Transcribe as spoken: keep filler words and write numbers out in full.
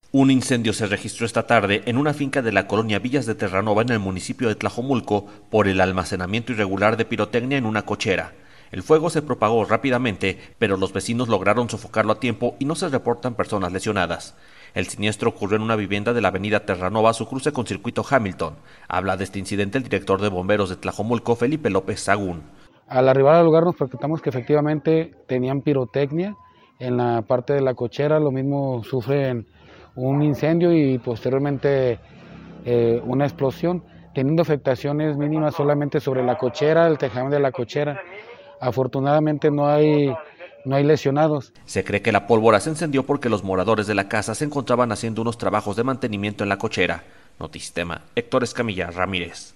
Un incendio se registró esta tarde en una finca de la colonia Villas de Terranova en el municipio de Tlajomulco por el almacenamiento irregular de pirotecnia en una cochera. El fuego se propagó rápidamente, pero los vecinos lograron sofocarlo a tiempo y no se reportan personas lesionadas. El siniestro ocurrió en una vivienda de la avenida Terranova a su cruce con circuito Hamilton. Habla de este incidente el director de bomberos de Tlajomulco, Felipe López Sagún. Al arribar al lugar nos percatamos que efectivamente tenían pirotecnia en la parte de la cochera, lo mismo sufren un incendio y posteriormente eh, una explosión, teniendo afectaciones mínimas solamente sobre la cochera, el tejado de la cochera. Afortunadamente no hay, no hay lesionados. Se cree que la pólvora se encendió porque los moradores de la casa se encontraban haciendo unos trabajos de mantenimiento en la cochera. Notistema, Héctor Escamilla Ramírez.